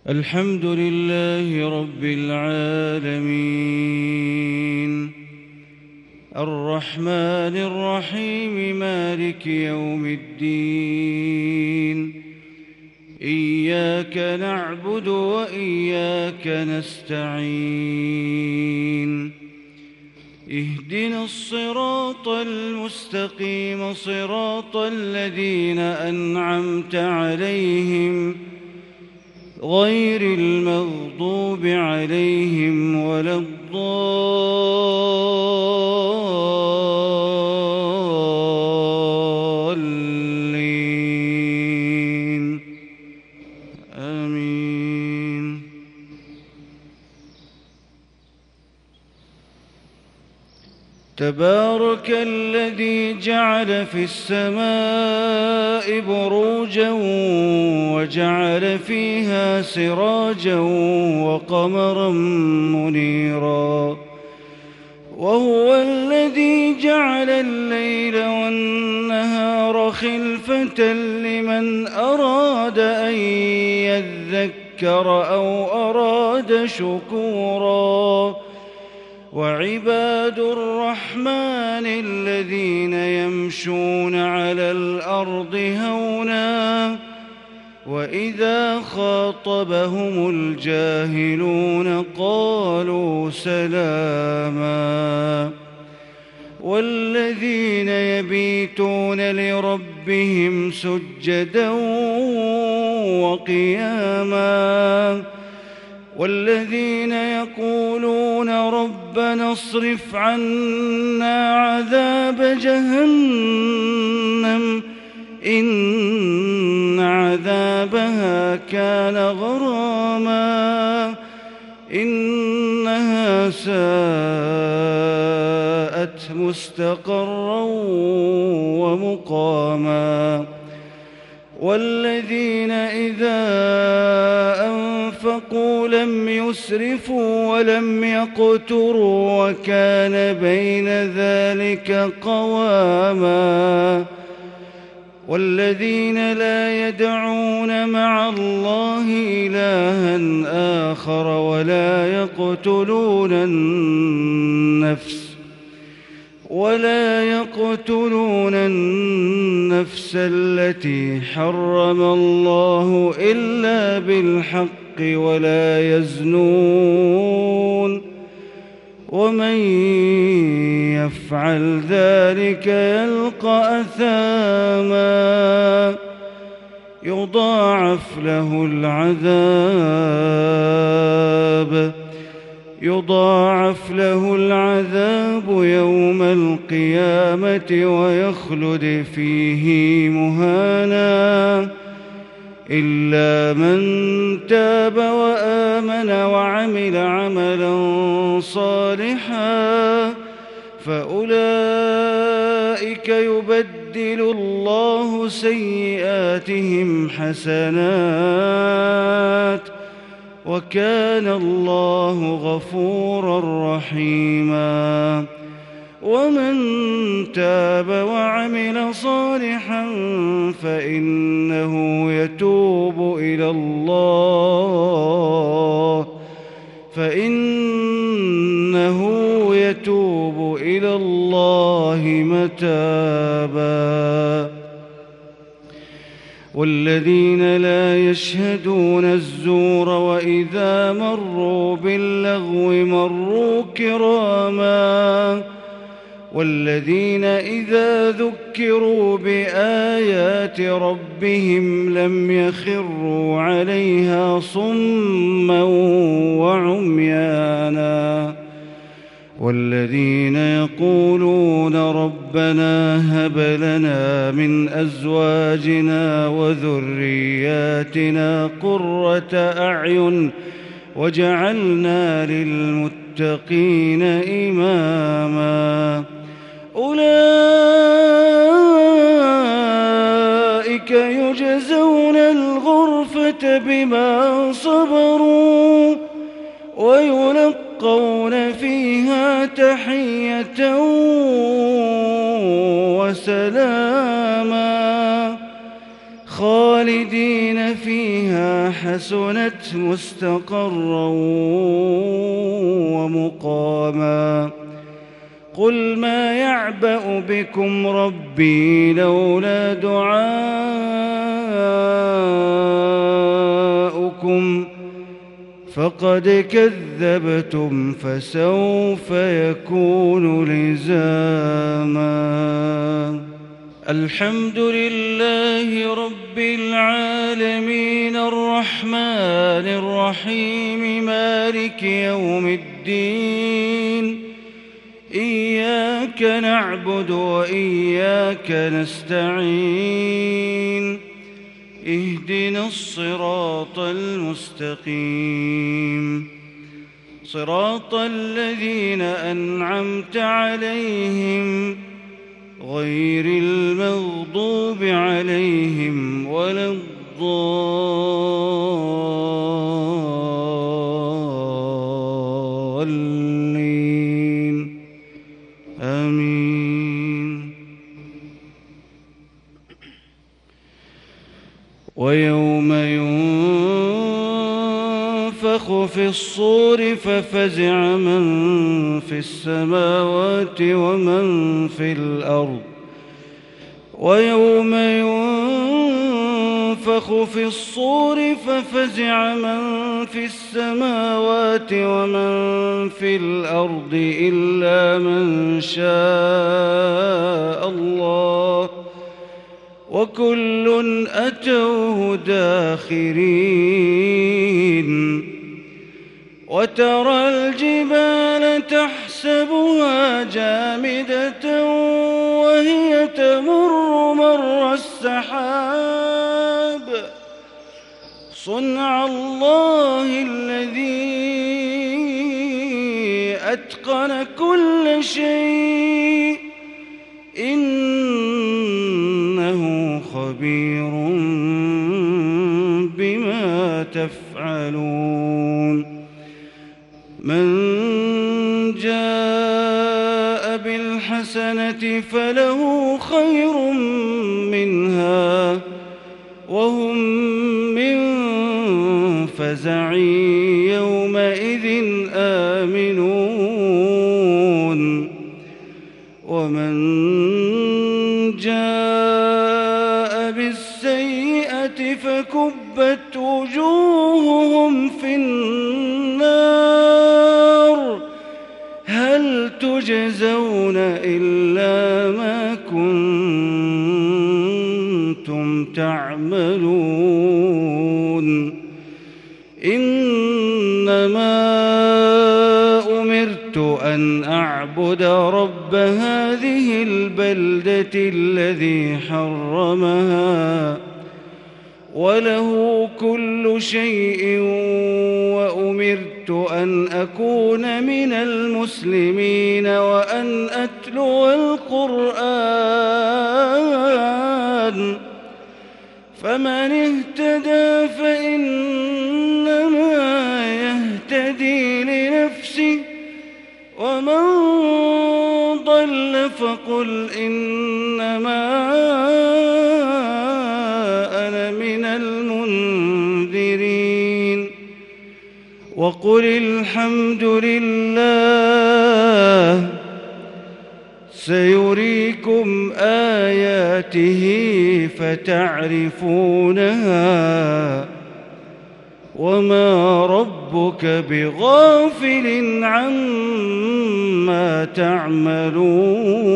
الحمد لله رب العالمين الرحمن الرحيم مالك يوم الدين إياك نعبد وإياك نستعين اهدنا الصراط المستقيم صراط الذين أنعمت عليهم غير المغضوب عليهم ولا الضالين آمين. تبارك الذي جعل في السماء بروجا وجعل فيها سراجا وقمرا منيرا وهو الذي جعل الليل والنهار خلفة لمن أراد أن يذكر أو أراد شكورا وعباد الرحمن الذين يمشون على الأرض هونا وإذا خاطبهم الجاهلون قالوا سلاما والذين يبيتون لربهم سجدا وقياما والذين يقولون ربنا اصرف عنا عذاب جهنم إن عذابها كان غراما إنها ساءت مستقرا ومقاما والذين إذا أنفقوا لم يسرفوا ولم يقتروا وكان بين ذلك قواما والذين لا يدعون مع الله إلها آخر ولا يقتلون النفس التي حرم الله إلا بالحق ولا يزنون ومن يفعل ذلك يلقى أثاما يضاعف له العذاب يوم القيامة ويخلد فيه مهانا إلا من تاب وآمن وعمل عملا صالحا فأولئك يبدل الله سيئاتهم حسنات وكان الله غفورا رحيما ومن تاب وعمل صالحا فإنه يتوب إلى الله متابا والذين لا يشهدون الزور وإذا مروا باللغو مروا كراما والذين إذا ذكروا بآيات ربهم لم يخروا عليها صما وعميانا والذين يقولون ربنا هب لنا من أزواجنا وذرياتنا قرة أعين وجعلنا للمتقين إماما أولئك يجزون الغرفة بما صبروا ويلقون فيها تحية وسلاما خالدين فيها حسنت مستقرا ومقاما قل ما يعبأ بكم ربي لولا دعاؤكم فقد كذبتم فسوف يكون لزاما. الحمد لله رب العالمين الرحمن الرحيم مالك يوم الدين إياك نعبد وإياك نستعين اهدنا الصراط المستقيم صراط الذين أنعمت عليهم غير المغضوب عليهم ولا الضالين آمين. ويوم ينفخ في الصور ففزع من في السماوات ومن في الأرض ويوم ينفخ في الصور ففزع من في السماوات ومن في الأرض إلا من شاء الله وكل أتوه داخرين. وترى الجبال تحسبها جامدة وهي تمر مر السحاب صنع الله الذي أتقن كل شيء إنه خبير بما تفعلون. من جاء بالحسنة فله خير منها وهم من فزع يومئذ آمنون. ومن جاء بالسيئة فكبت وجوههم في النار هل تجزون إلا ما كنتم تعملون. إنما أمرت أن أعبد رب هذه البلدة الذي حرمها وله كل شيء وأمرت أن أكون من المسلمين وأن أتلو القرآن فمن اهتدى فإنما يهتدي لنفسه ومن ضل فقل إنما أنا من المنذرين. وقل الحمد لله سيريكم آياته فتعرفونها وما ربك بغافل عما تعملون.